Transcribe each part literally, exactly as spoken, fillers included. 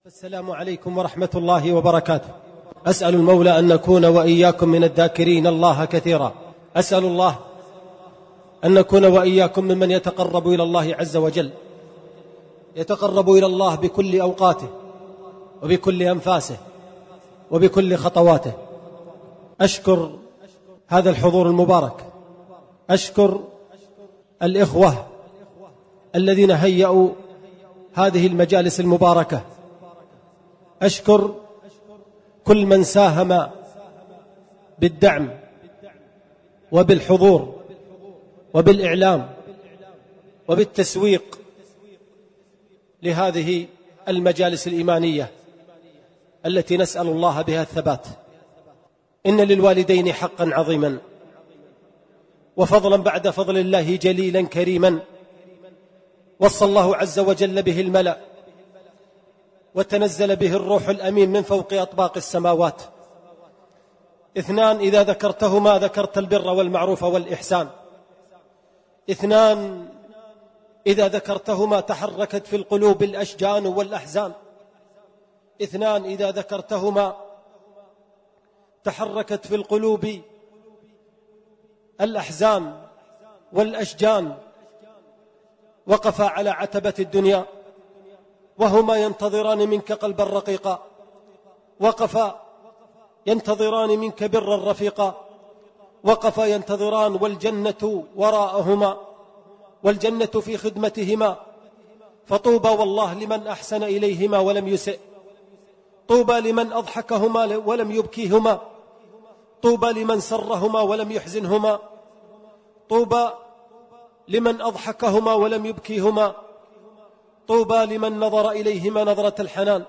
السلام عليكم ورحمة الله وبركاته. أسأل المولى أن نكون وإياكم من الذاكرين الله كثيرا. أسأل الله أن نكون وإياكم ممن يتقرب إلى الله عز وجل، يتقرب إلى الله بكل أوقاته وبكل أنفاسه وبكل خطواته. أشكر هذا الحضور المبارك، أشكر الإخوة الذين هيئوا هذه المجالس المباركة، أشكر كل من ساهم بالدعم وبالحضور وبالإعلام وبالتسويق لهذه المجالس الإيمانية التي نسأل الله بها الثبات. إن للوالدين حقا عظيما وفضلا بعد فضل الله جليلا كريما، وصى الله عز وجل به الملأ وتنزل به الروح الأمين من فوق أطباق السماوات. اثنان إذا ذكرتهما ذكرت البر والمعروف والإحسان. اثنان إذا ذكرتهما تحركت في القلوب الأشجان والأحزان. اثنان إذا ذكرتهما تحركت في القلوب الأحزان والأشجان. وقفا على عتبة الدنيا وهما ينتظران منك قلبا رقيقا، وقفا ينتظران منك برا رفيقا، وقفا ينتظران والجنة وراءهما والجنة في خدمتهما. فطوبى والله لمن أحسن إليهما ولم يسئ، طوبى لمن أضحكهما ولم يبكيهما، طوبى لمن سرهما ولم يحزنهما، طوبى لمن أضحكهما ولم يبكيهما، طوبى لمن نظر إليهما نظرة الحنان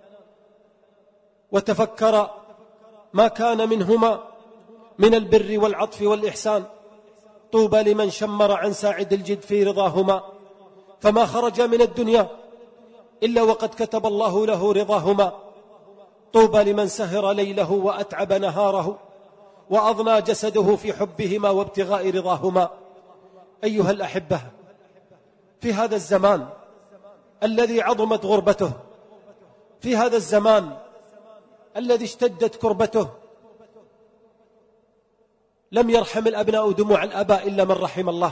وتفكر ما كان منهما من البر والعطف والإحسان. طوبى لمن شمر عن ساعد الجد في رضاهما، فما خرج من الدنيا إلا وقد كتب الله له رضاهما. طوبى لمن سهر ليله وأتعب نهاره وأضنى جسده في حبهما وابتغاء رضاهما. أيها الأحبة، في هذا الزمان الذي عظمت غربته، في هذا الزمان الذي اشتدت كربته، لم يرحم الأبناء دموع الآباء إلا من رحم الله.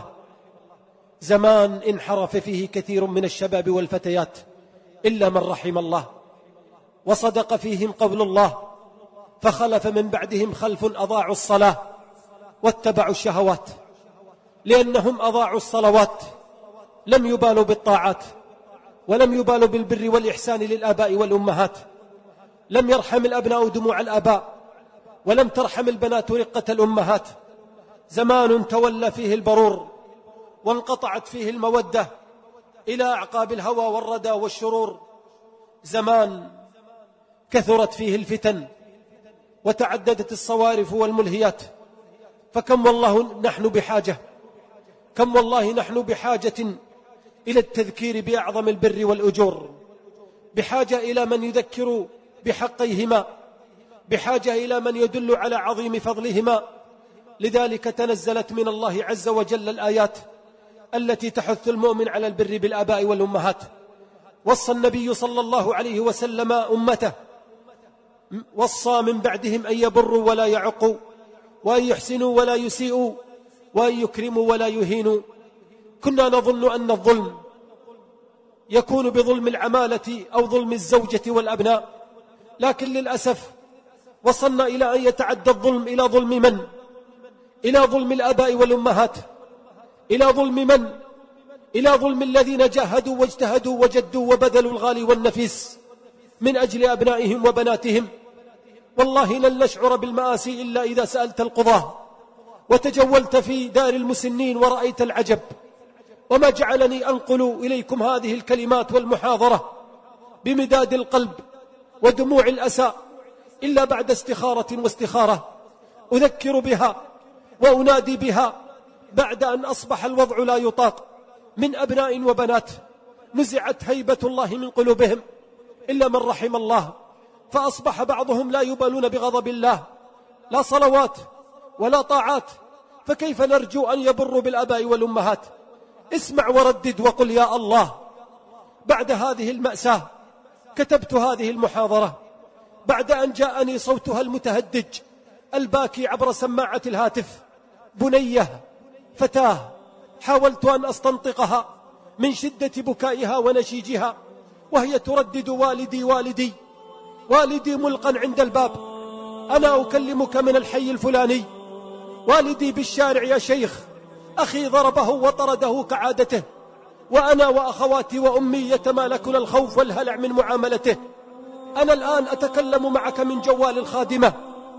زمان انحرف فيه كثير من الشباب والفتيات إلا من رحم الله، وصدق فيهم قول الله: فخلف من بعدهم خلف أضاعوا الصلاة واتبعوا الشهوات. لأنهم أضاعوا الصلوات، لم يبالوا بالطاعات ولم يبالوا بالبر والإحسان للآباء والأمهات. لم يرحم الأبناء دموع الآباء ولم ترحم البنات رقة الأمهات. زمان تولى فيه البرور وانقطعت فيه المودة إلى أعقاب الهوى والردى والشرور. زمان كثرت فيه الفتن وتعددت الصوارف والملهيات. فكم والله نحن بحاجة كم والله نحن بحاجة إلى التذكير بأعظم البر والأجور، بحاجة إلى من يذكر بحقيهما، بحاجة إلى من يدل على عظيم فضلهما. لذلك تنزلت من الله عز وجل الآيات التي تحث المؤمن على البر بالآباء والأمهات. وصى النبي صلى الله عليه وسلم أمته، وصى من بعدهم أن يبروا ولا يعقوا، وأن يحسنوا ولا يسيئوا، وأن يكرموا ولا يهينوا. كنا نظن أن الظلم يكون بظلم العمالة أو ظلم الزوجة والأبناء، لكن للأسف وصلنا إلى أن يتعدى الظلم إلى ظلم من؟ إلى ظلم الآباء والأمهات. إلى ظلم من؟ إلى ظلم الذين جاهدوا واجتهدوا وجدوا وبذلوا الغالي والنفيس من أجل أبنائهم وبناتهم. والله لن نشعر بالمآسي إلا إذا سألت القضاة وتجولت في دار المسنين ورأيت العجب. وما جعلني أنقل إليكم هذه الكلمات والمحاضرة بمداد القلب ودموع الأسى إلا بعد استخارة واستخارة أذكر بها وأنادي بها بعد أن أصبح الوضع لا يطاق من أبناء وبنات نزعت هيبة الله من قلوبهم إلا من رحم الله. فأصبح بعضهم لا يبالون بغضب الله، لا صلوات ولا طاعات، فكيف نرجو أن يبروا بالآباء والأمهات؟ اسمع وردد وقل يا الله بعد هذه المأساة كتبت هذه المحاضرة بعد أن جاءني صوتها المتهدج الباكي عبر سماعة الهاتف. بنية فتاة حاولت أن أستنطقها من شدة بكائها ونشيجها وهي تردد والدي والدي والدي ملقا عند الباب، أنا أكلمك من الحي الفلاني، والدي بالشارع يا شيخ، أخي ضربه وطرده كعادته، وأنا وأخواتي وأمي يتمالكنا الخوف والهلع من معاملته. أنا الآن أتكلم معك من جوال الخادمة،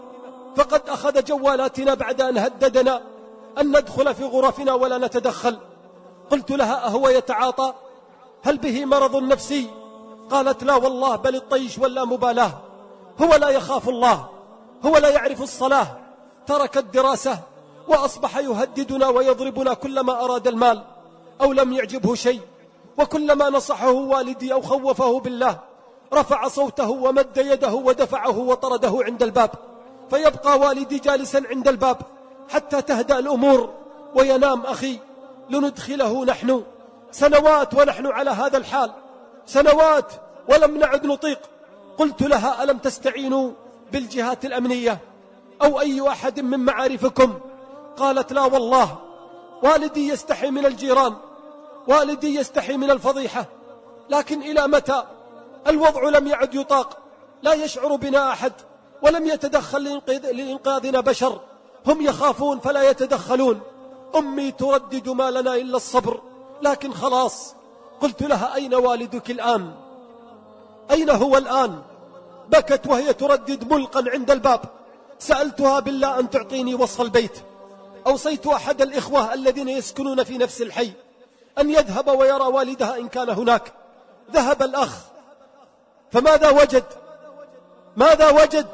فقد أخذ جوالاتنا بعد أن هددنا أن ندخل في غرفنا ولا نتدخل. قلت لها: أهو يتعاطى؟ هل به مرض نفسي؟ قالت: لا والله، بل الطيش ولا مبالاة، هو لا يخاف الله، هو لا يعرف الصلاة، ترك الدراسة وأصبح يهددنا ويضربنا كلما أراد المال أو لم يعجبه شيء، وكلما نصحه والدي أو خوفه بالله رفع صوته ومد يده ودفعه وطرده عند الباب، فيبقى والدي جالسا عند الباب حتى تهدأ الأمور وينام أخي لندخله نحن. سنوات ونحن على هذا الحال، سنوات ولم نعد نطيق. قلت لها: ألم تستعينوا بالجهات الأمنية أو أي أحد من معارفكم؟ قالت: لا والله، والدي يستحي من الجيران، والدي يستحي من الفضيحة، لكن إلى متى؟ الوضع لم يعد يطاق، لا يشعر بنا أحد ولم يتدخل لإنقاذنا بشر، هم يخافون فلا يتدخلون. أمي تردد: ما لنا إلا الصبر، لكن خلاص. قلت لها: أين والدك الآن؟ أين هو الآن؟ بكت وهي تردد ملقا عند الباب. سألتها بالله أن تعطيني وصف البيت. أوصيت أحد الإخوة الذين يسكنون في نفس الحي أن يذهب ويرى والدها إن كان هناك. ذهب الأخ، فماذا وجد؟ ماذا وجد؟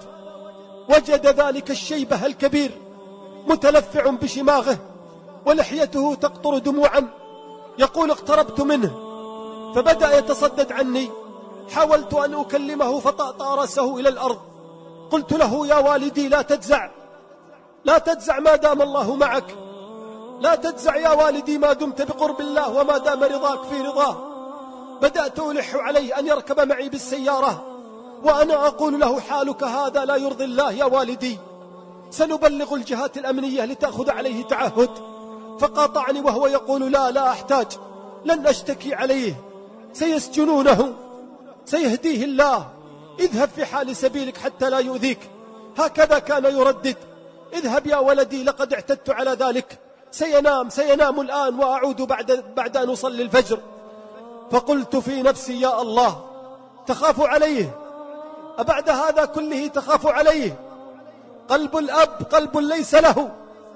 وجد ذلك الشيبة الكبير متلفع بشماغه ولحيته تقطر دموعا، يقول: اقتربت منه فبدأ يتصدد عني، حاولت أن أكلمه فطأطأ رأسه إلى الأرض. قلت له: يا والدي لا تجزع، لا تجزع ما دام الله معك، لا تجزع يا والدي ما دمت بقرب الله وما دام رضاك في رضاه. بدأت ألح عليه أن يركب معي بالسيارة وأنا أقول له: حالك هذا لا يرضي الله يا والدي، سنبلغ الجهات الأمنية لتأخذ عليه تعهد. فقاطعني وهو يقول: لا لا أحتاج، لن أشتكي عليه، سيسجنونه، سيهديه الله، اذهب في حال سبيلك حتى لا يؤذيك. هكذا كان يردد: اذهب يا ولدي، لقد اعتدت على ذلك، سينام سينام الآن وأعود بعد, بعد أن أصلي الفجر. فقلت في نفسي: يا الله، تخاف عليه؟ أبعد هذا كله تخاف عليه؟ قلب الأب قلب ليس له،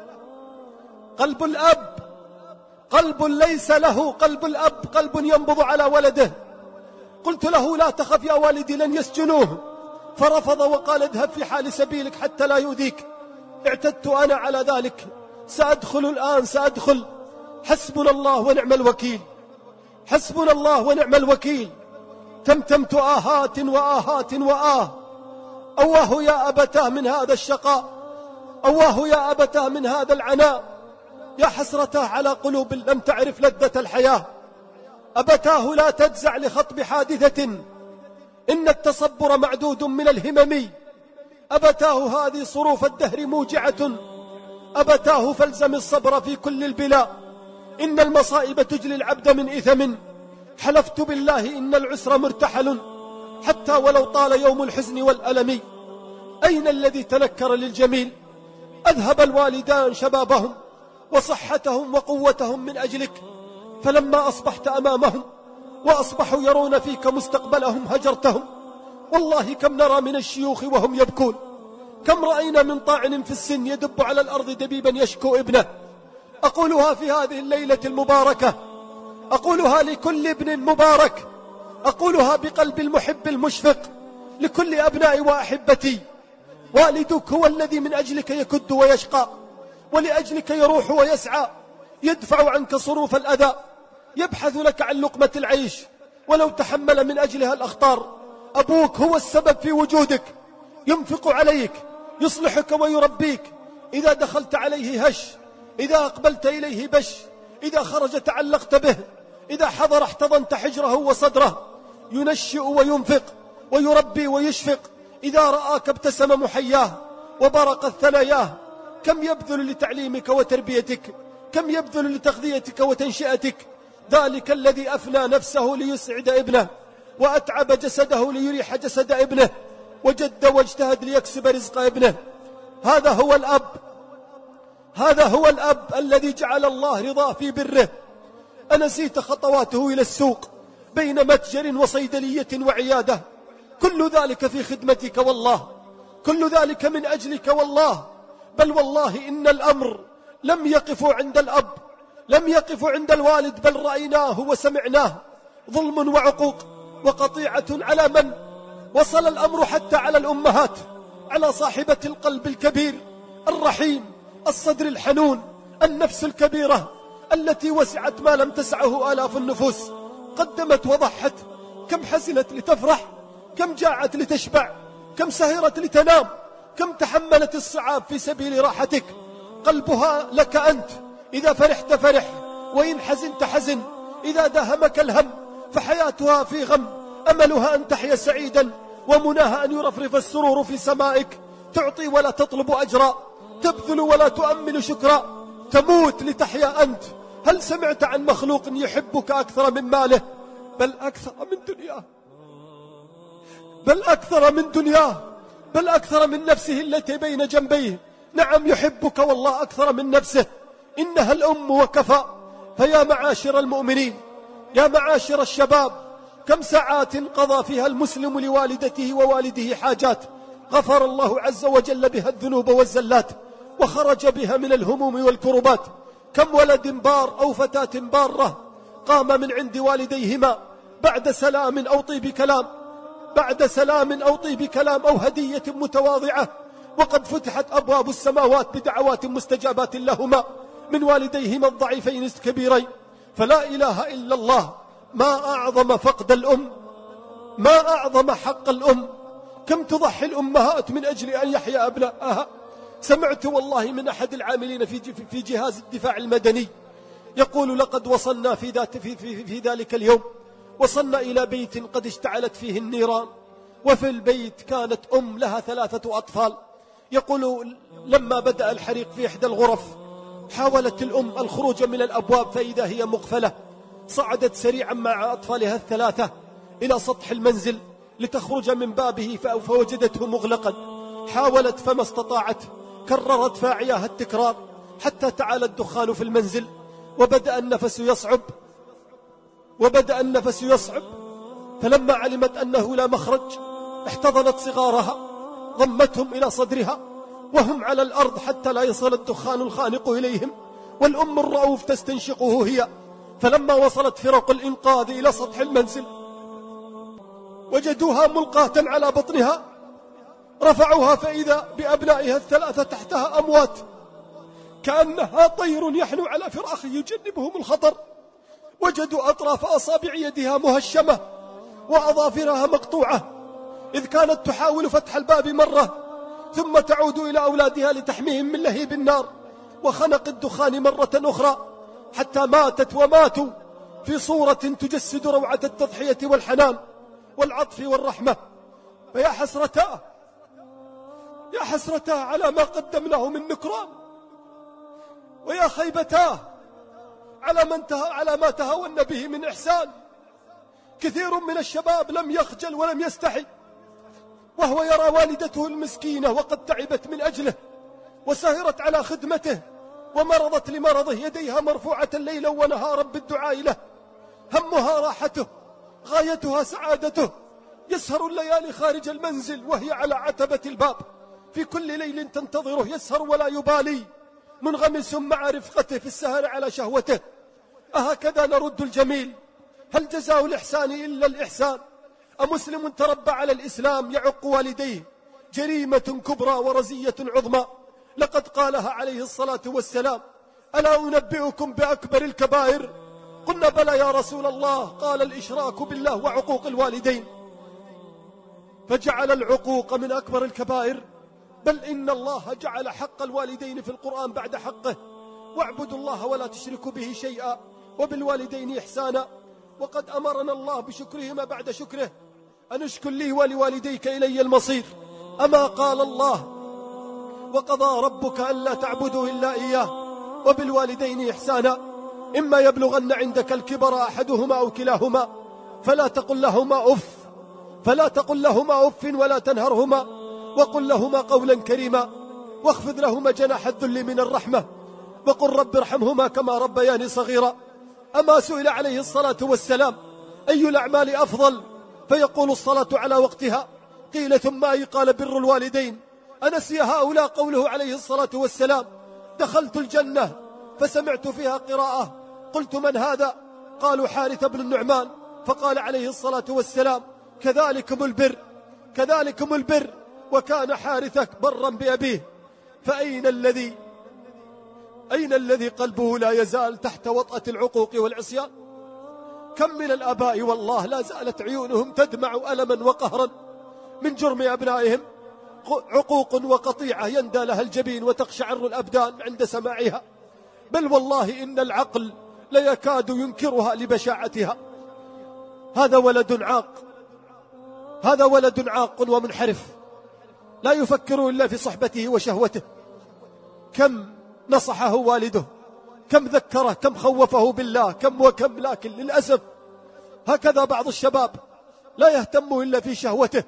قلب الأب قلب ليس له، قلب الأب قلب ينبض على ولده. قلت له: لا تخف يا والدي، لن يسجنوه. فرفض وقال: اذهب في حال سبيلك حتى لا يؤذيك. اعتدت أنا على ذلك، سأدخل الآن، سأدخل. حسبنا الله ونعم الوكيل، حسبنا الله ونعم الوكيل. تمتمت آهات وآهات وآه. أواه يا أبتاه من هذا الشقاء، أواه يا أبتاه من هذا العناء، يا حسرته على قلوب لم تعرف لذة الحياة. أبتاه لا تجزع لخطب حادثة، إن التصبر معدود من الهمم. أبتاه هذه صروف الدهر موجعة، أبتاه فالزم الصبر في كل البلاء، إن المصائب تجلي العبد من إثم. حلفت بالله إن العسر مرتحل، حتى ولو طال يوم الحزن والألم. أين الذي تنكر للجميل؟ أذهب الوالدان شبابهم وصحتهم وقوتهم من أجلك، فلما أصبحت أمامهم وأصبحوا يرون فيك مستقبلهم هجرتهم. والله كم نرى من الشيوخ وهم يبكون، كم رأينا من طاعن في السن يدب على الأرض دبيبا يشكو ابنه. أقولها في هذه الليلة المباركة، أقولها لكل ابن مبارك، أقولها بقلب المحب المشفق لكل أبنائي وأحبتي. والدك هو الذي من أجلك يكد ويشقى، ولأجلك يروح ويسعى، يدفع عنك صروف الأذى، يبحث لك عن لقمة العيش ولو تحمل من أجلها الأخطار. أبوك هو السبب في وجودك، ينفق عليك، يصلحك ويربيك. إذا دخلت عليه هش، إذا أقبلت إليه بش، إذا خرج تعلقت به، إذا حضر احتضنت حجره وصدره. ينشئ وينفق ويربي ويشفق، إذا رآك ابتسم محياه وبرقت ثناياه. كم يبذل لتعليمك وتربيتك، كم يبذل لتغذيتك وتنشئتك. ذلك الذي أفنى نفسه ليسعد ابنه، وأتعب جسده ليريح جسد ابنه، وجد واجتهد ليكسب رزق ابنه. هذا هو الأب، هذا هو الأب الذي جعل الله رضاه في بره. أنسيت خطواته إلى السوق بين متجر وصيدلية وعيادة؟ كل ذلك في خدمتك والله، كل ذلك من أجلك والله. بل والله إن الأمر لم يقفوا عند الأب، لم يقفوا عند الوالد، بل رأيناه وسمعناه. ظلم وعقوق وقطيعة على من؟ وصل الأمر حتى على الأمهات، على صاحبة القلب الكبير الرحيم، الصدر الحنون، النفس الكبيرة التي وسعت ما لم تسعه آلاف النفوس. قدمت وضحت، كم حزنت لتفرح، كم جاعت لتشبع، كم سهرت لتنام، كم تحملت الصعاب في سبيل راحتك. قلبها لك أنت، إذا فرحت فرح، وإن حزنت حزن. إذا داهمك الهم فحياتها في غم، أملها أن تحيا سعيدا، ومناها أن يرفرف السرور في سمائك. تعطي ولا تطلب أجرا، تبذل ولا تؤمل شكرا، تموت لتحيا أنت. هل سمعت عن مخلوق يحبك أكثر من ماله؟ بل أكثر من دنياه، بل أكثر من دنياه، بل أكثر من نفسه التي بين جنبيه. نعم يحبك والله أكثر من نفسه. إنها الأم وكفى. فيا معاشر المؤمنين، يا معاشر الشباب، كم ساعات قضى فيها المسلم لوالدته ووالده حاجات غفر الله عز وجل بها الذنوب والزلات، وخرج بها من الهموم والكربات. كم ولد بار أو فتاة بارة قام من عند والديهما بعد سلام أو طيب كلام، بعد سلام أو طيب كلام أو هدية متواضعة، وقد فتحت أبواب السماوات بدعوات مستجابات لهما من والديهما الضعيفين الكبيرين. فلا إله إلا الله، ما أعظم فقد الأم، ما أعظم حق الأم. كم تضحي الأمهات من أجل أن يحيا أبنائها. سمعت والله من أحد العاملين في في جهاز الدفاع المدني يقول: لقد وصلنا في, ذات في, في, في ذلك اليوم، وصلنا إلى بيت قد اشتعلت فيه النيران، وفي البيت كانت أم لها ثلاثة أطفال. يقول: لما بدأ الحريق في إحدى الغرف حاولت الأم الخروج من الأبواب فإذا هي مقفلة. صعدت سريعا مع أطفالها الثلاثة إلى سطح المنزل لتخرج من بابه فوجدته مغلقا. حاولت فما استطاعت، كررت فاعياها التكرار حتى تعالى الدخان في المنزل، وبدأ النفس يصعب، وبدأ النفس يصعب. فلما علمت أنه لا مخرج احتضنت صغارها، ضمتهم إلى صدرها وهم على الأرض حتى لا يصل الدخان الخانق إليهم، والأم الرؤوف تستنشقه هي. فلما وصلت فرق الإنقاذ إلى سطح المنزل وجدوها ملقاة على بطنها، رفعوها فإذا بأبنائها الثلاثة تحتها أموات، كأنها طير يحنو على فراخ يجنبهم الخطر. وجدوا أطراف أصابع يدها مهشمة وأظافرها مقطوعة، إذ كانت تحاول فتح الباب مرة ثم تعود إلى أولادها لتحميهم من لهيب النار وخنق الدخان مرة أخرى، حتى ماتت وماتوا في صورة تجسد روعة التضحية والحنان والعطف والرحمة. فيا حسرتاه، يا حسرتاه على ما قدمناه من نكران، ويا خيبتاه على, من ته... على ما تهاون به من إحسان. كثير من الشباب لم يخجل ولم يستحي وهو يرى والدته المسكينة وقد تعبت من أجله وسهرت على خدمته ومرضت لمرضه، يديها مرفوعة ليلا ونهارا بالدعاء له، همها راحته، غايتها سعادته. يسهر الليالي خارج المنزل وهي على عتبة الباب، في كل ليل تنتظره يسهر ولا يبالي، منغمس مع رفقته في السهر على شهوته. أهكذا نرد الجميل؟ هل جزاء الإحسان إلا الإحسان؟ أمسلم تربى على الإسلام يعق والديه جريمة كبرى ورزية عظمى، لقد قالها عليه الصلاة والسلام: ألا أنبئكم بأكبر الكبائر؟ قلنا: بلى يا رسول الله. قال: الإشراك بالله وعقوق الوالدين. فجعل العقوق من أكبر الكبائر، بل إن الله جعل حق الوالدين في القرآن بعد حقه: واعبدوا الله ولا تشركوا به شيئا وبالوالدين إحسانا. وقد أمرنا الله بشكرهما بعد شكره، أن اشكر لي ولوالديك إلي المصير. أما قال الله: وقضى ربك ألا تعبدوا إلا إياه وبالوالدين إحسانا، إما يبلغن عندك الكبر أحدهما أو كلاهما فلا تقل لهما أف فلا تقل لهما أف ولا تنهرهما، وقل لهما قولا كريما، واخفض لهما جناح الذل من الرحمة، وقل رب ارحمهما كما ربياني صغيرا. أما سئل عليه الصلاة والسلام: أي الأعمال أفضل؟ فيقول: الصلاة على وقتها. قيل: ثم أي؟ قال: بر الوالدين. أنسي هؤلاء قوله عليه الصلاة والسلام: دخلت الجنة فسمعت فيها قراءة، قلت: من هذا؟ قالوا: حارث بن النعمان. فقال عليه الصلاة والسلام: كذلكم البر كذلكم البر وكان حارثك برا بأبيه. فأين الذي أين الذي قلبه لا يزال تحت وطأة العقوق والعصيان؟ كم من الآباء والله لا زالت عيونهم تدمع ألما وقهرا من جرم أبنائهم، عقوق وقطيعة يندى لها الجبين وتقشعر الأبدان عند سماعها، بل والله إن العقل ليكاد ينكرها لبشاعتها. هذا ولد عاق هذا ولد عاق ومنحرف لا يفكر إلا في صحبته وشهوته. كم نصحه والده، كم ذكره، كم خوفه بالله، كم وكم، لكن للأسف هكذا بعض الشباب لا يهتم إلا في شهوته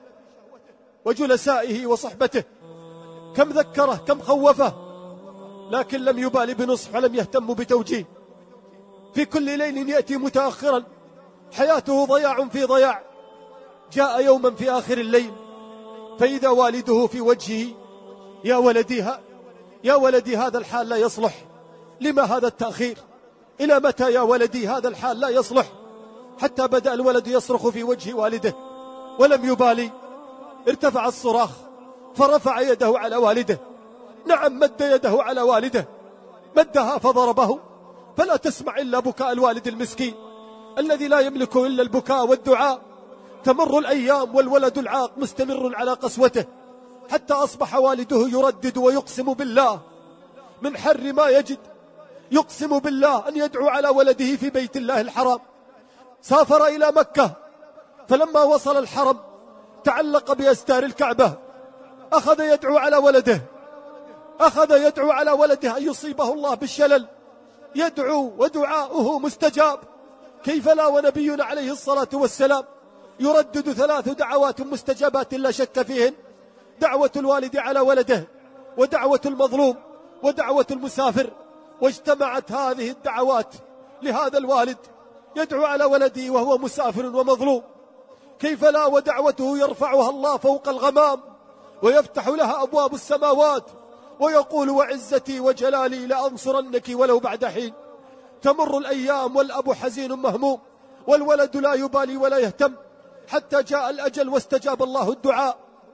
وجلسائه وصحبته. كم ذكره، كم خوفه، لكن لم يبالي بنصح ولم يهتم بتوجيه. في كل ليل يأتي متأخرا، حياته ضياع في ضياع. جاء يوما في آخر الليل فإذا والده في وجهه: يا ولدي يا ولدي هذا الحال لا يصلح، لما هذا التأخير؟ إلى متى يا ولدي هذا الحال لا يصلح؟ حتى بدأ الولد يصرخ في وجه والده ولم يبالي. ارتفع الصراخ فرفع يده على والده، نعم مد يده على والده، مدها فضربه، فلا تسمع إلا بكاء الوالد المسكين الذي لا يملك إلا البكاء والدعاء. تمر الأيام والولد العاق مستمر على قسوته، حتى أصبح والده يردد ويقسم بالله من حر ما يجد، يقسم بالله أن يدعو على ولده في بيت الله الحرام. سافر إلى مكة، فلما وصل الحرم تعلق بأستار الكعبة، أخذ يدعو على ولده أخذ يدعو على ولده أن يصيبه الله بالشلل، يدعو ودعاؤه مستجاب. كيف لا ونبينا عليه الصلاة والسلام يردد ثلاث دعوات مستجابات لا شك فيهن: دعوة الوالد على ولده، ودعوة المظلوم، ودعوة المسافر. واجتمعت هذه الدعوات لهذا الوالد يدعو على ولده وهو مسافر ومظلوم. كيف لا ودعوته يرفعها الله فوق الغمام ويفتح لها أبواب السماوات ويقول: وعزتي وجلالي لأنصرنك ولو بعد حين. تمر الأيام والأب حزين مهموم، والولد لا يبالي ولا يهتم، حتى جاء الأجل واستجاب الله الدعاء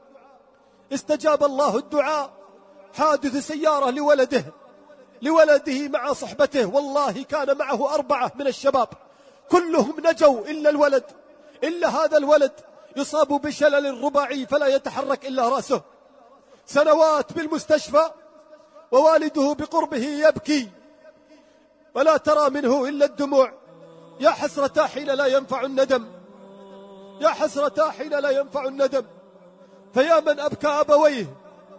استجاب الله الدعاء. حادث سيارة لولده لولده مع صحبته، والله كان معه أربعة من الشباب، كلهم نجوا إلا الولد إلا هذا الولد يصاب بشلل رباعي فلا يتحرك إلا رأسه. سنوات بالمستشفى ووالده بقربه يبكي ولا ترى منه إلا الدموع. يا حسرة حين لا ينفع الندم يا حسرة حين لا ينفع الندم. فيا من أبكى أبويه،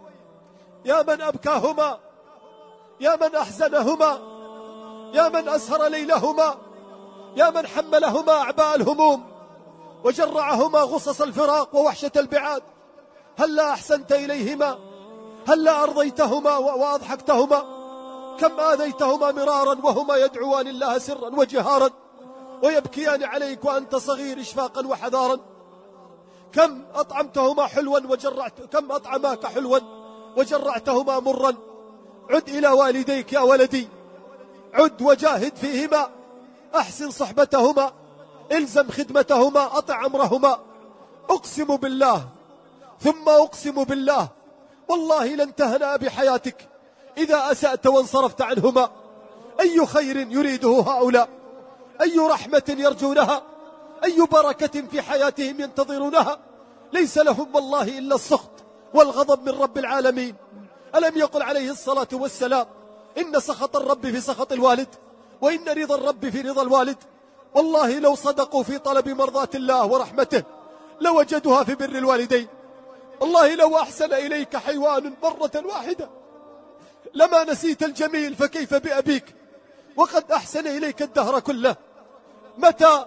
يا من أبكاهما، يا من أحزنهما، يا من أسهر ليلهما، يا من حملهما أعباء الهموم وجرعهما غصص الفراق ووحشة البعاد. هلا أحسنت إليهما؟ هلا أرضيتهما وأضحكتهما؟ كم آذيتهما مرارا وهما يدعوان الله سرا وجهارا ويبكيان عليك وأنت صغير إشفاقا وحذارا. كم أطعمتهما حلوا وجرعت كم أطعماك حلوا وجرعتهما مرا. عد إلى والديك يا ولدي، عد وجاهد فيهما، أحسن صحبتهما، إلزم خدمتهما، أطع أمرهما. أقسم بالله ثم أقسم بالله والله لن تهنأ بحياتك إذا أسأت وانصرفت عنهما. أي خير يريده هؤلاء، أي رحمة يرجونها، أي بركة في حياتهم ينتظرونها. ليس لهم والله إلا السخط والغضب من رب العالمين. ألم يقل عليه الصلاة والسلام: إن سخط الرب في سخط الوالد، وإن رضا الرب في رضا الوالد. والله لو صدقوا في طلب مرضاة الله ورحمته لوجدوها في بر الوالدين. والله لو أحسن إليك حيوان مرة واحدة لما نسيت الجميل، فكيف بأبيك وقد أحسن إليك الدهر كله. متى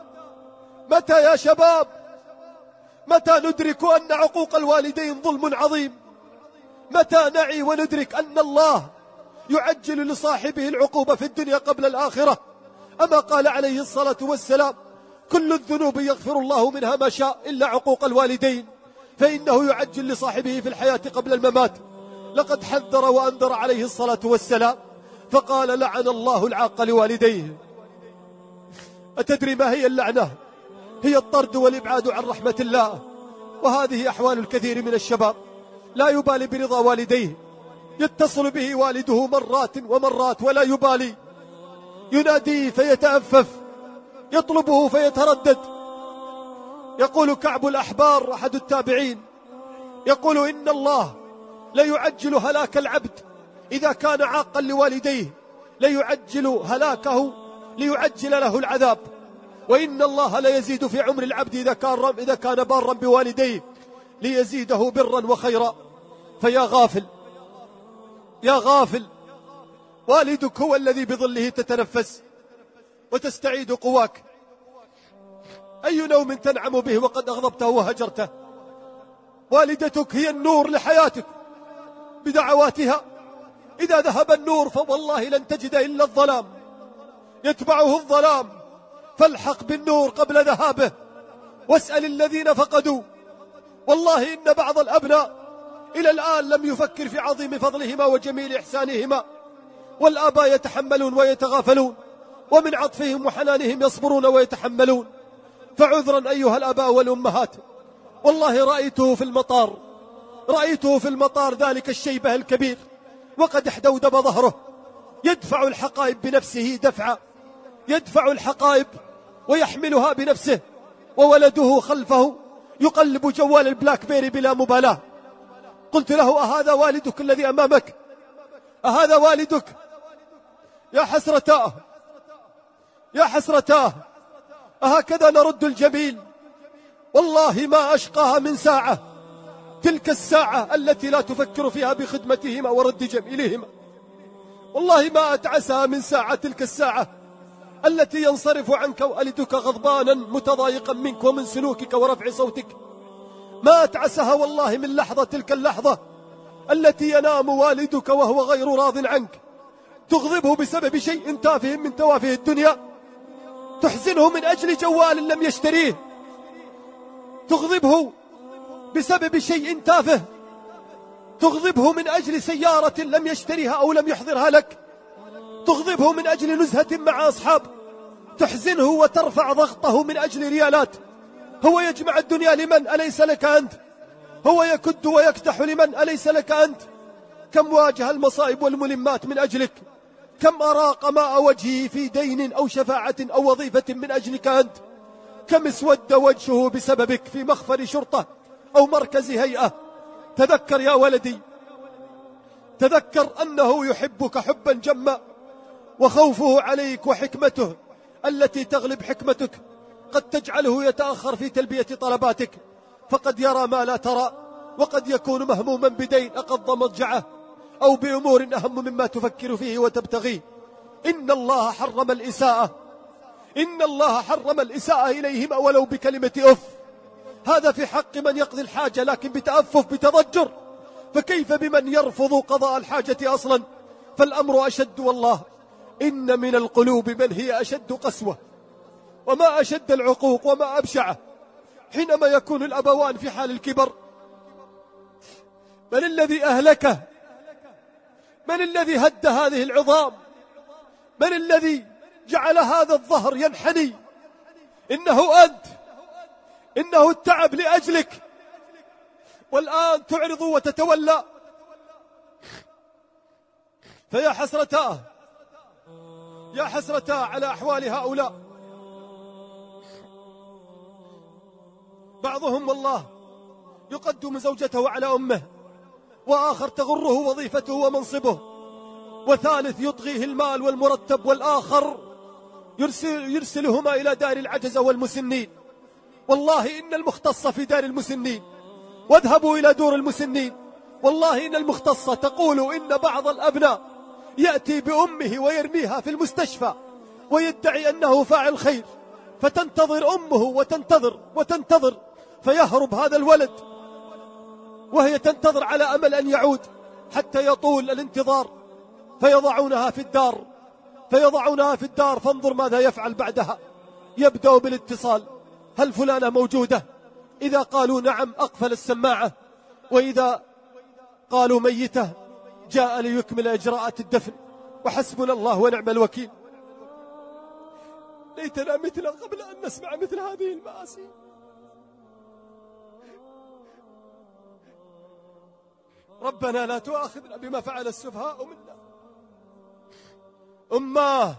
متى يا شباب متى ندرك أن عقوق الوالدين ظلم عظيم؟ متى نعي وندرك أن الله يعجل لصاحبه العقوبة في الدنيا قبل الآخرة؟ أما قال عليه الصلاة والسلام: كل الذنوب يغفر الله منها ما شاء إلا عقوق الوالدين، فإنه يعجل لصاحبه في الحياة قبل الممات. لقد حذر وأنذر عليه الصلاة والسلام فقال: لعن الله العاق لوالديه. أتدري ما هي اللعنة؟ هي الطرد والإبعاد عن رحمة الله. وهذه أحوال الكثير من الشباب، لا يبالي برضا والديه، يتصل به والده مرات ومرات ولا يبالي، يناديه فيتأفف، يطلبه فيتردد. يقول كعب الأحبار أحد التابعين، يقول: إن الله ليعجل هلاك العبد إذا كان عاقا لوالديه، ليعجل هلاكه ليعجل له العذاب، وإن الله ليزيد في عمر العبد إذا كان إذا كان بارا بوالديه ليزيده برا وخيرا. فيا غافل يا غافل، والدك هو الذي بظله تتنفس وتستعيد قواك. أي نوم تنعم به وقد أغضبته وهجرته؟ والدتك هي النور لحياتك بدعواتها. إذا ذهب النور فوالله لن تجد إلا الظلام يتبعه الظلام، فالحق بالنور قبل ذهابه، واسأل الذين فقدوا. والله إن بعض الأبناء إلى الآن لم يفكر في عظيم فضلهما وجميل إحسانهما، والآباء يتحملون ويتغافلون، ومن عطفهم وحنانهم يصبرون ويتحملون. فعذرا أيها الآباء والأمهات، والله رأيته في المطار رأيته في المطار ذلك الشيبة الكبير وقد احدودب ظهره، يدفع الحقائب بنفسه دفعا، يدفع الحقائب ويحملها بنفسه، وولده خلفه يقلب جوال البلاك بيري بلا مبالاة. قلت له: أهذا والدك الذي أمامك؟ أهذا والدك؟ يا حسرتاه يا حسرتاه، أهكذا نرد الجميل؟ والله ما أشقاها من ساعة تلك الساعة التي لا تفكر فيها بخدمتهما ورد جميلهما. والله ما أتعسها من ساعة تلك الساعة التي ينصرف عنك والدك غضبانا متضايقا منك ومن سلوكك ورفع صوتك. ما أتعسها والله من لحظة تلك اللحظة التي ينام والدك وهو غير راض عنك، تغضبه بسبب شيء تافه من توافه الدنيا، تحزنه من أجل جوال لم يشتريه، تغضبه بسبب شيء تافه، تغضبه من أجل سيارة لم يشتريها أو لم يحضرها لك، تغضبه من أجل نزهة مع أصحاب، تحزنه وترفع ضغطه من أجل ريالات. هو يجمع الدنيا لمن؟ أليس لك أنت؟ هو يكد ويكتح لمن؟ أليس لك أنت؟ كم واجه المصائب والملمات من أجلك، كم أراق ماء وجهه في دين أو شفاعة أو وظيفة من أجلك أنت، كم اسود وجهه بسببك في مخفر شرطة أو مركز هيئة. تذكر يا ولدي، تذكر أنه يحبك حبا جما، وخوفه عليك وحكمته التي تغلب حكمتك قد تجعله يتأخر في تلبية طلباتك، فقد يرى ما لا ترى، وقد يكون مهموما بدين أقض مضجعه أو بأمور أهم مما تفكر فيه وتبتغيه. إن الله حرم الإساءة، إن الله حرم الإساءة إليهما ولو بكلمة أف. هذا في حق من يقضي الحاجة لكن بتأفف بتضجر، فكيف بمن يرفض قضاء الحاجة أصلا؟ فالأمر أشد والله. إن من القلوب من هي أشد قسوة، وما أشد العقوق وما أبشعه حينما يكون الأبوان في حال الكبر. من الذي أهلكه؟ من الذي هد هذه العظام؟ من الذي جعل هذا الظهر ينحني؟ إنه أنت، إنه التعب لأجلك، والآن تعرض وتتولى. فيا حسرتاه يا حسرتاه على أحوال هؤلاء. بعضهم والله يقدم زوجته على أمه، وآخر تغره وظيفته ومنصبه، وثالث يطغيه المال والمرتب، والآخر يرسل يرسلهما إلى دار العجزة والمسنين. والله إن المختصة في دار المسنين، واذهبوا إلى دور المسنين. والله إن المختصة تقول إن بعض الأبناء يأتي بأمه ويرميها في المستشفى ويدعي أنه فاعل خير، فتنتظر أمه وتنتظر وتنتظر، فيهرب هذا الولد وهي تنتظر على أمل أن يعود حتى يطول الانتظار، فيضعونها في الدار فيضعونها في الدار فانظر ماذا يفعل بعدها. يبدأ بالاتصال: هل فلانة موجودة؟ إذا قالوا نعم أقفل السماعة، وإذا قالوا ميتة جاء ليكمل إجراءات الدفن. وحسبنا الله ونعم الوكيل. ليتنا مثل قبل أن نسمع مثل هذه المآسي. ربنا لا تؤاخذنا بما فعل السفهاء منا. أماه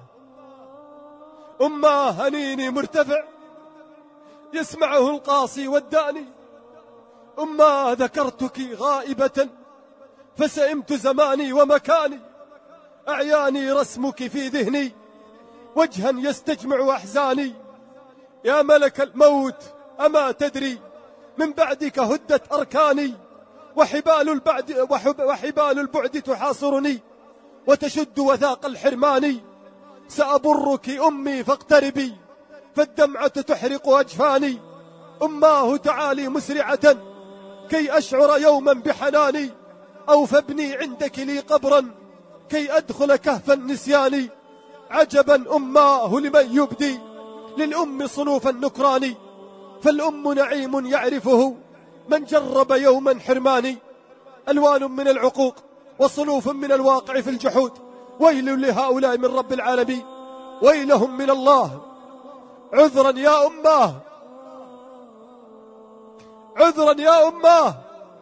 أماه هنيني مرتفع يسمعه القاصي والداني. أماه ذكرتك غائبة فسئمت زماني ومكاني، أعياني رسمك في ذهني وجها يستجمع أحزاني. يا ملك الموت أما تدري من بعدك هدت أركاني، وحبال البعد, وحبال البعد تحاصرني وتشد وثاق الحرمان. سأبرك أمي فاقتربي فالدمعة تحرق أجفاني. أماه تعالي مسرعة كي أشعر يوما بحناني، أو فابني عندك لي قبرا كي أدخل كهف النسيان. عجبا أماه لمن يبدي للأم صنوف النكران، فالأم نعيم يعرفه من جرب يوما حرماني. ألوان من العقوق وصنوف من الواقع في الجحود، ويل لهؤلاء من رب العالمين، ويلهم من الله. عذرا يا أماه عذرا يا أماه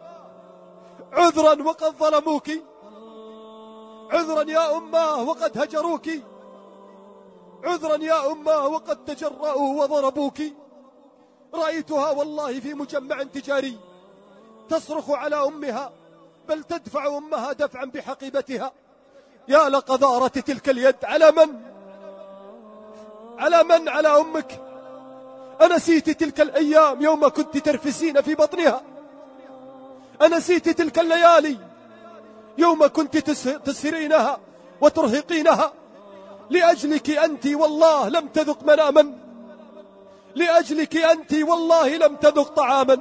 عذرا وقد ظلموك، عذرا يا أماه وقد هجروك، عذرا يا أماه وقد تجرؤوا وضربوك. رأيتها والله في مجمع تجاري تصرخ على أمها، بل تدفع أمها دفعا بحقيبتها. يا لقذارة تلك اليد. على من؟ على من؟ على أمك. أنسيت تلك الأيام يوم كنت ترفسين في بطنها؟ أنسيت تلك الليالي يوم كنت تسهرينها وترهقينها؟ لأجلك أنت والله لم تذق مناما، لأجلك أنت والله لم تذق طعاما.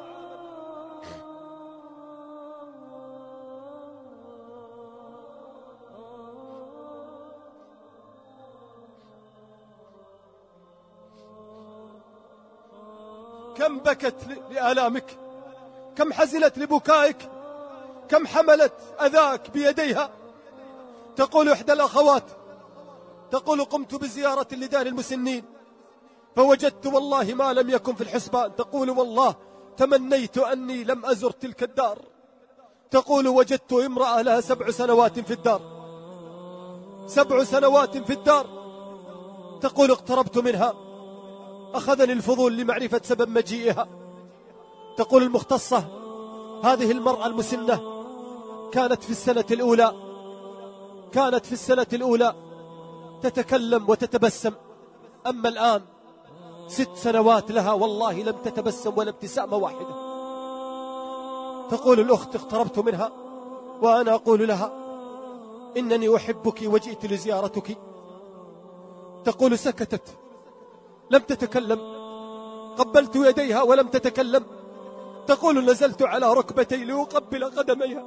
كم بكت لآلامك، كم حزنت لبكائك، كم حملت أذاك بيديها. تقول إحدى الأخوات، تقول قمت بزيارة لدار المسنين فوجدت والله ما لم يكن في الحسبان. تقول والله تمنيت أني لم أزر تلك الدار. تقول وجدت امرأة لها سبع سنوات في الدار، سبع سنوات في الدار. تقول اقتربت منها أخذني الفضول لمعرفة سبب مجيئها. تقول المختصة هذه المرأة المسنة كانت في السنة الأولى كانت في السنة الأولى تتكلم وتتبسم، أما الآن ست سنوات لها والله لم تتبسم ولا ابتسامة واحدة. تقول الأخت اقتربت منها وأنا أقول لها إنني أحبك وجئت لزيارتك. تقول سكتت لم تتكلم، قبلت يديها ولم تتكلم. تقول نزلت على ركبتي لأقبل قدميها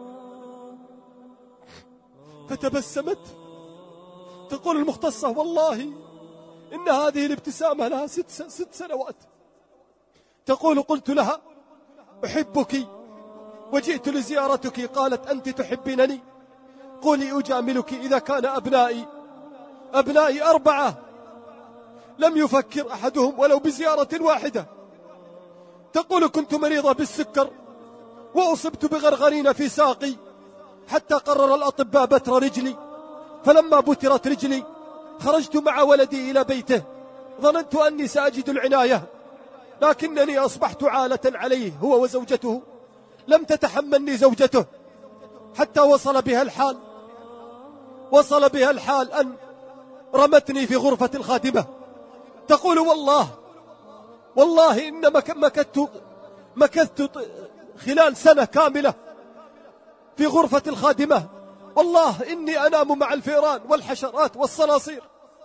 فتبسمت. تقول المختصة والله إن هذه الابتسامة لها ست, ست سنوات. تقول قلت لها أحبك وجئت لزيارتك. قالت أنت تحبينني؟ قولي أجاملك إذا كان أبنائي أبنائي أربعة لم يفكر أحدهم ولو بزيارة واحدة. تقول كنت مريضة بالسكر وأصبت بغرغرين في ساقي حتى قرر الأطباء بتر رجلي، فلما بترت رجلي خرجت مع ولدي إلى بيته ظننت أني سأجد العناية، لكنني أصبحت عالة عليه هو وزوجته. لم تتحملني زوجته حتى وصل بها الحال وصل بها الحال أن رمتني في غرفة الخادمة تقول والله والله إن مكثت مكثت خلال سنة كاملة في غرفة الخادمة، والله إني أنام مع الفئران والحشرات والصراصير.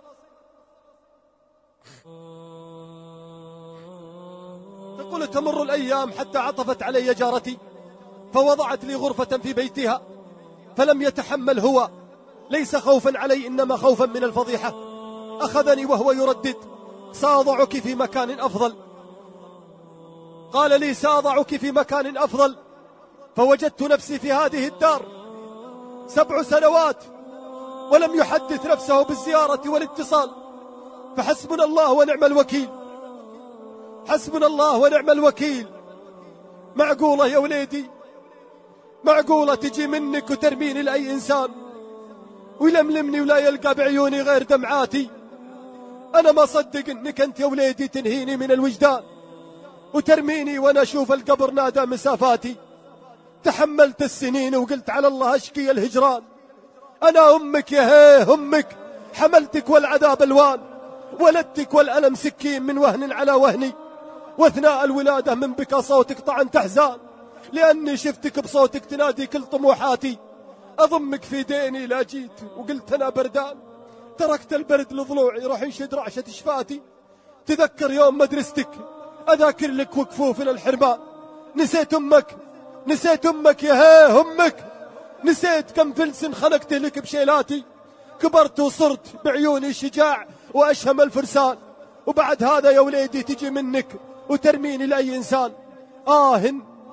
تقول تمر الأيام حتى عطفت علي جارتي فوضعت لي غرفة في بيتها، فلم يتحمل هو، ليس خوفا علي إنما خوفا من الفضيحة، أخذني وهو يردد سأضعك في مكان أفضل. قال لي سأضعك في مكان أفضل، فوجدت نفسي في هذه الدار سبع سنوات ولم يحدث نفسه بالزيارة والاتصال. فحسبنا الله ونعم الوكيل، حسبنا الله ونعم الوكيل. معقولة يا وليدي، معقولة تجي منك وترميني لأي إنسان ويلملمني ولا يلقى بعيوني غير دمعاتي؟ أنا ما صدق إنك أنت يا وليدي تنهيني من الوجدان وترميني وأنا أشوف القبر نادى مسافاتي. تحملت السنين وقلت على الله أشكي الهجران. أنا أمك يا هيه أمك، حملتك والعذاب ألوان، ولدتك والألم سكين من وهن على وهني، واثناء الولادة من بكى صوتك طعن تحزان، لأني شفتك بصوتك تنادي كل طموحاتي. أضمك في ديني لا جيت وقلت أنا بردان، تركت البرد لضلوعي روح ينشد رعشة شفاتي. تذكر يوم مدرستك أذاكر لك وكفوفنا الحرمان. نسيت أمك، نسيت أمك يا هيه أمك، نسيت كم فلس خنقت لك بشيلاتي. كبرت وصرت بعيوني شجاع وأشهم الفرسان، وبعد هذا يا وليدي تجي منك وترميني لأي إنسان. آه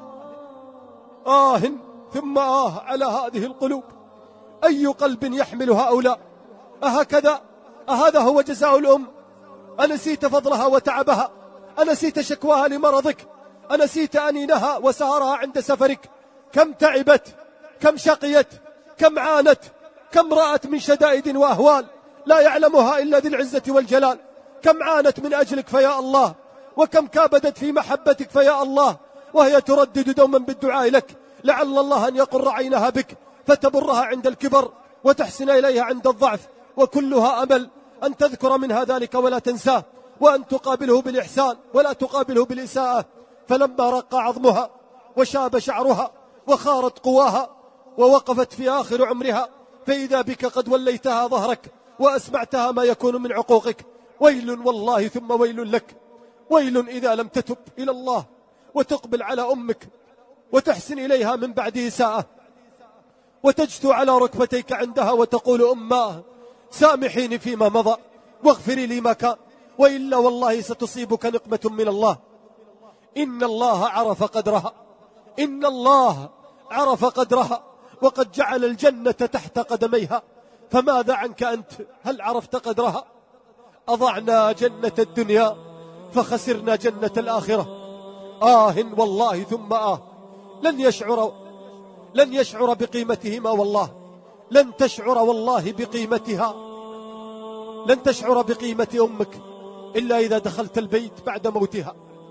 آه ثم آه على هذه القلوب، أي قلب يحمل هؤلاء؟ أهكذا أهذا هو جزاء الأم؟ أنسيت فضلها وتعبها، أنسيت شكواها لمرضك، أنسيت أنينها وسهرها عند سفرك. كم تعبت، كم شقيت، كم عانت، كم رأت من شدائد وأهوال لا يعلمها إلا ذي العزة والجلال. كم عانت من أجلك فيا الله، وكم كابدت في محبتك فيا الله، وهي تردد دوما بالدعاء لك لعل الله أن يقر عينها بك فتبرها عند الكبر وتحسن إليها عند الضعف. وكلها أمل أن تذكر منها ذلك ولا تنساه، وأن تقابله بالإحسان ولا تقابله بالإساءة. فلما رق عظمها وشاب شعرها وخارت قواها ووقفت في آخر عمرها، فإذا بك قد وليتها ظهرك وأسمعتها ما يكون من عقوقك. ويل والله ثم ويل لك، ويل إذا لم تتب إلى الله وتقبل على أمك وتحسن إليها من بعد إساءة، وتجثو على ركبتيك عندها وتقول أماه سامحيني فيما مضى واغفري لي ما كان، وإلا والله ستصيبك نقمة من الله. إن الله عرف قدرها، إن الله عرف قدرها، وقد جعل الجنة تحت قدميها. فماذا عنك أنت؟ هل عرفت قدرها؟ أضعنا جنة الدنيا فخسرنا جنة الآخرة. آه والله ثم آه، لن يشعر لن يشعر بقيمتهما، والله لن تشعر والله بقيمتها، لن تشعر بقيمة أمك إلا إذا دخلت البيت بعد موتها.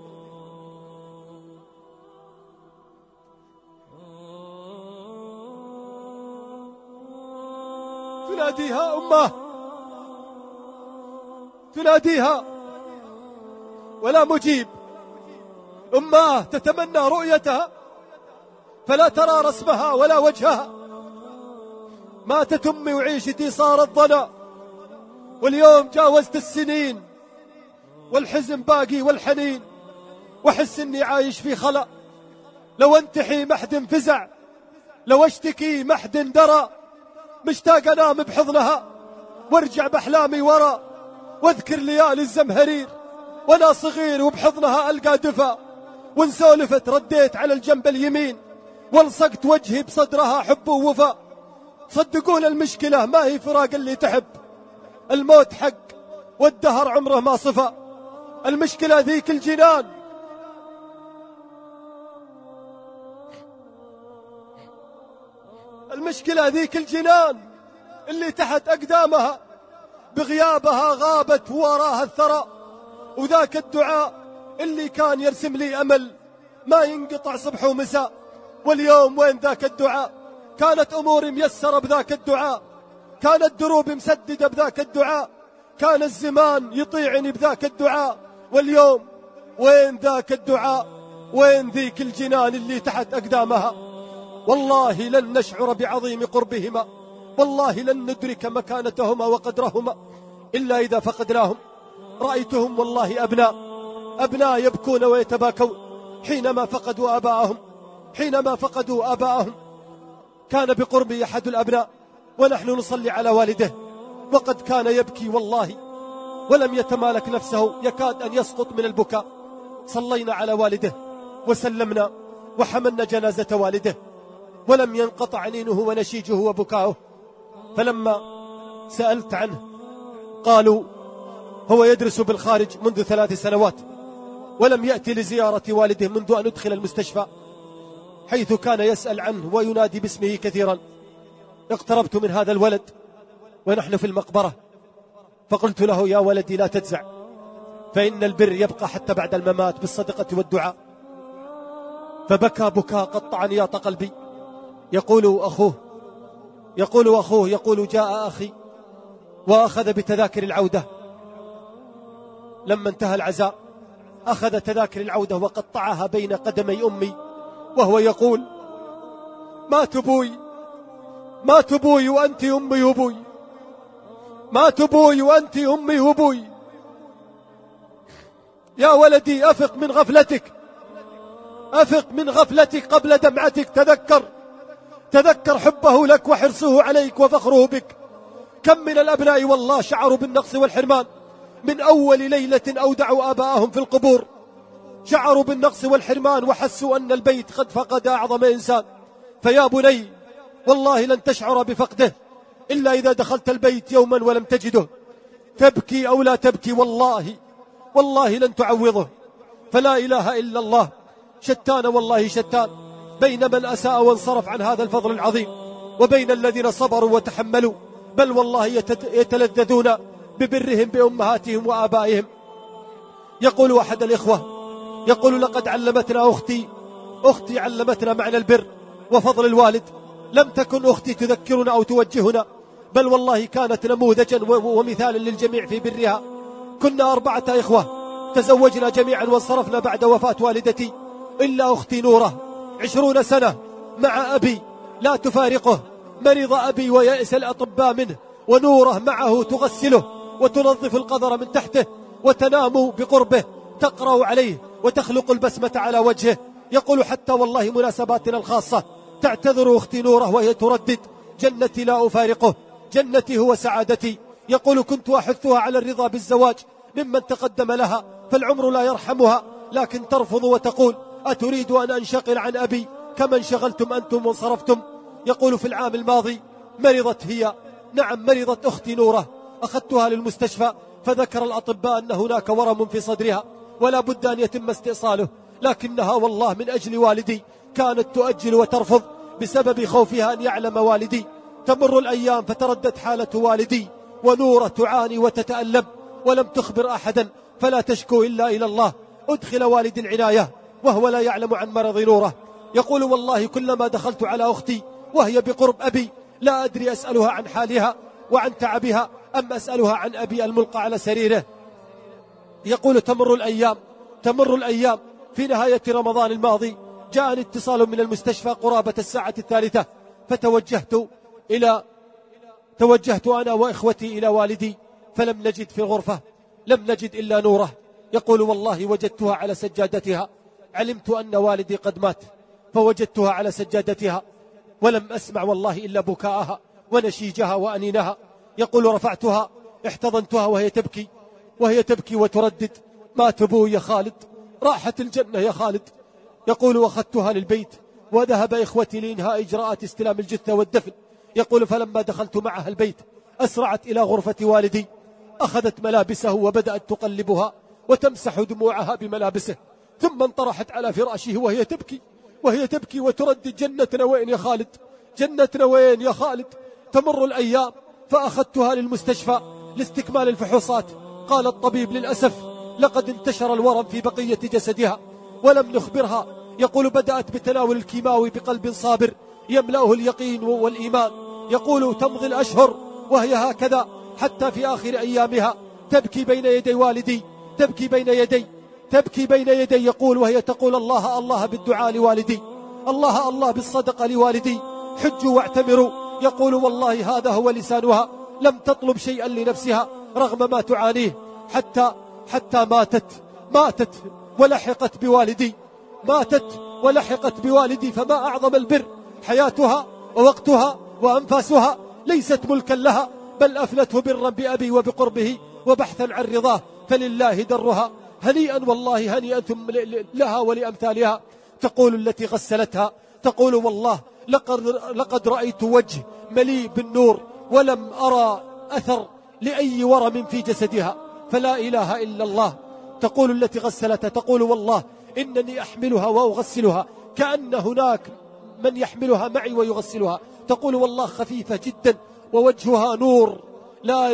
تناديها أمه، تناديها ولا مجيب. أمه تتمنى رؤيتها فلا ترى رسمها ولا وجهها. ماتت أمي وعيشتي صارت ضنا، واليوم جاوزت السنين والحزن باقي والحنين، وحس اني عايش في خلا. لو انتحي محد فزع، لو اشتكي محد درى، مشتاق انام بحضنها وارجع باحلامي ورا، واذكر ليالي الزمهرير وانا صغير وبحضنها القى دفا، وان سولفت رديت على الجنب اليمين والصقت وجهي بصدرها حب ووفا. صدقون المشكلة ما هي فراق اللي تحب، الموت حق والدهر عمره ما صفى. المشكلة ذيك الجنان، المشكلة ذيك الجنان اللي تحت أقدامها بغيابها غابت وراها الثرى. وذاك الدعاء اللي كان يرسم لي أمل ما ينقطع صبح ومساء، واليوم وين ذاك الدعاء؟ كانت أموري ميسرة بذاك الدعاء، كانت دروبي مسددة بذاك الدعاء، كان الزمان يطيعني بذاك الدعاء، واليوم وين ذاك الدعاء؟ وين ذيك الجنان اللي تحت أقدامها؟ والله لن نشعر بعظيم قربهما، والله لن ندرك مكانتهما وقدرهما إلا إذا فقدناهم. رأيتهم والله أبناء أبناء يبكون ويتباكون حينما فقدوا آباءهم حينما فقدوا آباءهم. كان بقربي أحد الأبناء ونحن نصلي على والده، وقد كان يبكي والله ولم يتمالك نفسه، يكاد أن يسقط من البكاء. صلينا على والده وسلمنا وحملنا جنازة والده، ولم ينقطع نينه ونشيجه وبكاؤه. فلما سألت عنه قالوا هو يدرس بالخارج منذ ثلاث سنوات، ولم يأتي لزيارة والده منذ أن أدخل المستشفى، حيث كان يسأل عنه وينادي باسمه كثيرا. اقتربت من هذا الولد ونحن في المقبرة، فقلت له يا ولدي لا تجزع، فإن البر يبقى حتى بعد الممات بالصدقة والدعاء. فبكى بكاء قطع نياط قلبي. يقول أخوه يقول أخوه يقول جاء أخي وأخذ بتذاكر العودة. لما انتهى العزاء أخذ تذاكر العودة وقطعها بين قدمي أمي، وهو يقول ما تبوي ما تبوي وأنت أمي وبوي، ما تبوي وأنت أمي وبوي. يا ولدي أفق من غفلتك، أفق من غفلتك قبل دمعتك. تذكر تذكر حبه لك وحرصه عليك وفخره بك. كم من الأبناء والله شعروا بالنقص والحرمان من أول ليلة أودعوا آباءهم في القبور، شعروا بالنقص والحرمان وحسوا أن البيت قد فقد أعظم إنسان. فيا بني والله لن تشعر بفقده إلا إذا دخلت البيت يوما ولم تجده. تبكي أو لا تبكي والله والله لن تعوضه. فلا إله إلا الله. شتان والله شتان بين من أساء وانصرف عن هذا الفضل العظيم، وبين الذين صبروا وتحملوا، بل والله يتلذذون ببرهم بأمهاتهم وآبائهم. يقول أحد الإخوة يقول لقد علمتنا أختي أختي علمتنا معنى البر وفضل الوالد. لم تكن أختي تذكرنا أو توجهنا، بل والله كانت نموذجا ومثالا للجميع في برها. كنا أربعة إخوة تزوجنا جميعا وانصرفنا بعد وفاة والدتي، إلا أختي نورة عشرون سنة مع أبي لا تفارقه. مرض أبي ويأس الأطباء منه، ونوره معه تغسله وتنظف القذر من تحته وتنام بقربه، تقرأ عليه وتخلق البسمة على وجهه. يقول حتى والله مناسباتنا الخاصة تعتذر أختي نوره وهي تردد جنتي لا أفارقه، جنتي هو سعادتي. يقول كنت أحثها على الرضا بالزواج ممن تقدم لها، فالعمر لا يرحمها، لكن ترفض وتقول أتريد أن أنشغل عن أبي كما انشغلتم أنتم وانصرفتم. يقول في العام الماضي مرضت هي، نعم مرضت أختي نورة، أخذتها للمستشفى فذكر الأطباء أن هناك ورم في صدرها ولا بد أن يتم استئصاله، لكنها والله من أجل والدي كانت تؤجل وترفض بسبب خوفها أن يعلم والدي. تمر الأيام فتردت حالة والدي، ونورة تعاني وتتألم ولم تخبر أحدا، فلا تشكو إلا إلى الله. أدخل والدي العناية وهو لا يعلم عن مرض نورة. يقول والله كلما دخلت على أختي وهي بقرب أبي لا أدري أسألها عن حالها وعن تعبها أم أسألها عن أبي الملقى على سريره. يقول تمر الأيام تمر الأيام في نهاية رمضان الماضي جاءني اتصال من المستشفى قرابة الساعة الثالثة، فتوجهت إلى توجهت أنا وإخوتي إلى والدي، فلم نجد في الغرفة لم نجد إلا نوره. يقول والله وجدتها على سجادتها، علمت أن والدي قد مات فوجدتها على سجادتها، ولم أسمع والله إلا بكاءها ونشيجها وأنينها. يقول رفعتها احتضنتها وهي تبكي وهي تبكي وتردد ما تبوي يا خالد، راحت الجنة يا خالد. يقول وأخذتها للبيت وذهب إخوتي لإنهاء إجراءات استلام الجثة والدفن. يقول فلما دخلت معها البيت أسرعت إلى غرفة والدي، أخذت ملابسه وبدأت تقلبها وتمسح دموعها بملابسه، ثم انطرحت على فراشه وهي تبكي وهي تبكي وتردد جنتنا وين يا خالد، جنتنا وين يا خالد. تمر الأيام فأخذتها للمستشفى لاستكمال الفحوصات. قال الطبيب للأسف لقد انتشر الورم في بقية جسدها ولم نخبرها. يقول بدأت بتناول الكيماوي بقلب صابر يملأه اليقين والإيمان. يقول تمضي الأشهر وهي هكذا حتى في آخر أيامها تبكي بين يدي والدي، تبكي بين يدي تبكي بين يدي يقول وهي تقول الله الله بالدعاء لوالدي، الله الله بالصدقة لوالدي، حجوا واعتمروا. يقول والله هذا هو لسانها، لم تطلب شيئا لنفسها رغم ما تعانيه، حتى حتى ماتت ماتت ولحقت بوالدي، ماتت ولحقت بوالدي. فما أعظم البر، حياتها ووقتها وأنفاسها ليست ملكا لها، بل أفلته برا بأبي وبقربه وبحثا عن رضاه، فلله درها. هنيئا والله هنيئا ثم لها ولأمثالها. تقول التي غسلتها، تقول والله لقد, لقد رأيت وجه مليء بالنور ولم أرى أثر لأي ورم في جسدها، فلا إله إلا الله. تقول التي غسلتها، تقول والله إنني أحملها وأغسلها كأن هناك من يحملها معي ويغسلها. تقول والله خفيفة جدا ووجهها نور لا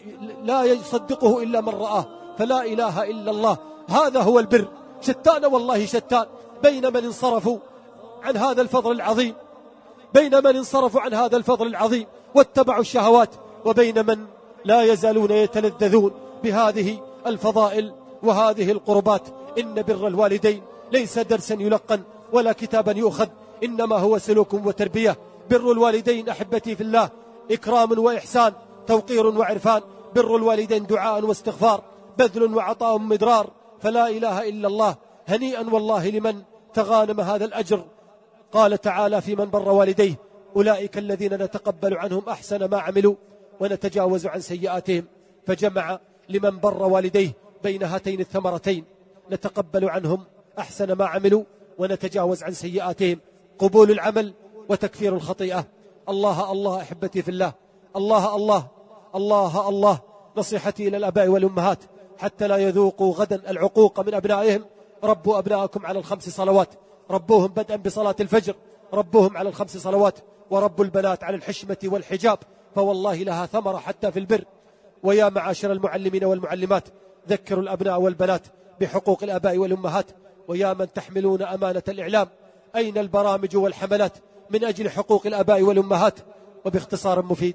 لا يصدقه إلا من رآه، فلا إله إلا الله. هذا هو البر. شتان والله شتان بين من انصرفوا عن هذا الفضل العظيم، بين من انصرفوا عن هذا الفضل العظيم واتبعوا الشهوات، وبين من لا يزالون يتلذذون بهذه الفضائل وهذه القربات. إن بر الوالدين ليس درسا يلقن ولا كتابا يؤخذ، إنما هو سلوك وتربية. بر الوالدين أحبتي في الله إكرام وإحسان، توقير وعرفان. بر الوالدين دعاء واستغفار، بذل وعطاء مدرار، فلا إله إلا الله. هنيئا والله لمن تغانم هذا الأجر. قال تعالى في من بر والديه أولئك الذين نتقبل عنهم أحسن ما عملوا ونتجاوز عن سيئاتهم. فجمع لمن بر والديه بين هاتين الثمرتين، نتقبل عنهم أحسن ما عملوا ونتجاوز عن سيئاتهم، قبول العمل وتكفير الخطيئة. الله الله أحبتي في الله، الله الله الله الله. نصيحتي إلى الآباء والأمهات حتى لا يذوقوا غدا العقوق من أبنائهم، ربوا أبنائكم على الخمس صلوات، ربوهم بدءا بصلاة الفجر، ربوهم على الخمس صلوات، وربوا البنات على الحشمة والحجاب، فوالله لها ثمرة حتى في البر. ويا معاشر المعلمين والمعلمات ذكروا الأبناء والبنات بحقوق الآباء والأمهات. ويا من تحملون أمانة الإعلام أين البرامج والحملات من أجل حقوق الآباء والأمهات؟ وباختصار مفيد،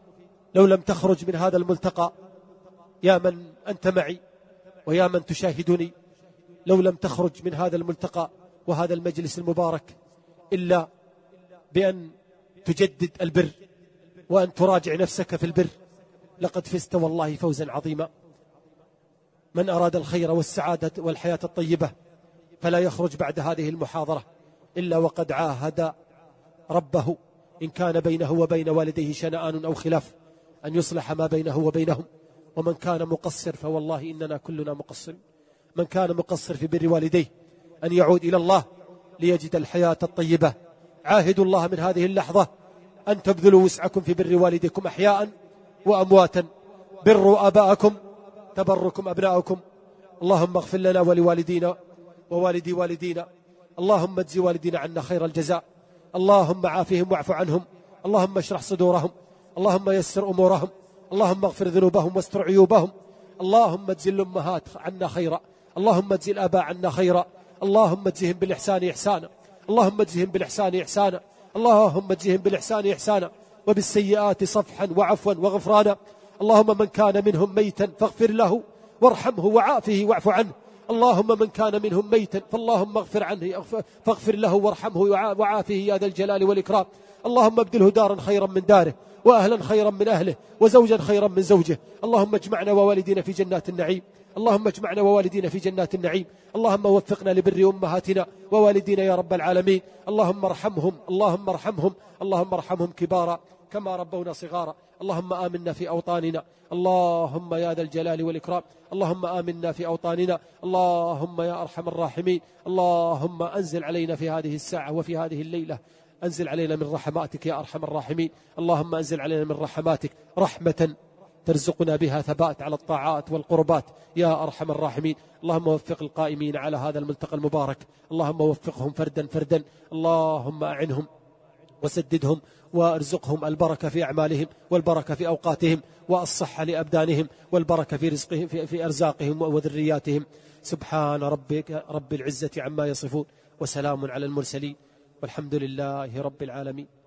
لو لم تخرج من هذا الملتقى يا من أنت معي ويا من تشاهدني، لو لم تخرج من هذا الملتقى وهذا المجلس المبارك إلا بأن تجدد البر وأن تراجع نفسك في البر، لقد فزت والله فوزا عظيما. من أراد الخير والسعادة والحياة الطيبة فلا يخرج بعد هذه المحاضرة إلا وقد عاهد ربه إن كان بينه وبين والديه شنآن أو خلاف أن يصلح ما بينه وبينهم. ومن كان مقصر فوالله إننا كلنا مقصر. من كان مقصر في بر والديه أن يعود إلى الله ليجد الحياة الطيبة. عاهدوا الله من هذه اللحظة أن تبذلوا وسعكم في بر والديكم أحياء وأمواتا. بروا آباءكم تبركم أبناءكم. اللهم اغفر لنا ولوالدينا ووالدي والدينا، اللهم اجزي والدينا عنا خير الجزاء، اللهم عافهم واعف عنهم، اللهم اشرح صدورهم، اللهم يسر أمورهم، اللهم اغفر ذنوبهم واستر عيوبهم، اللهم اجزي الأمهات عنا خيرا، اللهم اجزي الآباء عنا خيرا، اللهم اجزهم بالإحسان إحسانا، اللهم اجزهم بالإحسان إحسانا، اللهم اجزهم بالإحسان إحسانا، وبالسيئات صفحا وعفوا وغفرانا. اللهم من كان منهم ميتا فاغفر له وارحمه وعافه واعف عنه. اللهم من كان منهم ميتا فاللهم اغفر عنه فاغفر له وارحمه وعافه يا ذا الجلال والإكرام. اللهم ابدله دارا خيرا من داره، وأهلا خيرا من أهله، وزوجا خيرا من زوجه. اللهم اجمعنا ووالدينا في جنات النعيم، اللهم اجمعنا ووالدينا في جنات النعيم. اللهم وفقنا لبر أمهاتنا ووالدينا يا رب العالمين. اللهم ارحمهم اللهم ارحمهم اللهم ارحمهم كبارا كما ربونا صغارا. اللهم آمنا في أوطاننا، اللهم يا ذا الجلال والإكرام، اللهم آمنا في أوطاننا، اللهم يا أرحم الراحمين. اللهم أنزل علينا في هذه الساعة وفي هذه الليلة، أنزل علينا من رحماتك يا أرحم الراحمين. اللهم أنزل علينا من رحماتك رحمة ترزقنا بها ثبات على الطاعات والقربات يا أرحم الراحمين. اللهم وفق القائمين على هذا الملتقى المبارك، اللهم وفقهم فردا فردا، اللهم أعنهم وسددهم وارزقهم البركة في أعمالهم والبركة في أوقاتهم والصحة لأبدانهم والبركة في رزقهم في, في أرزاقهم وذرياتهم. سبحان ربك رب العزة عما يصفون، وسلام على المرسلين، والحمد لله رب العالمين.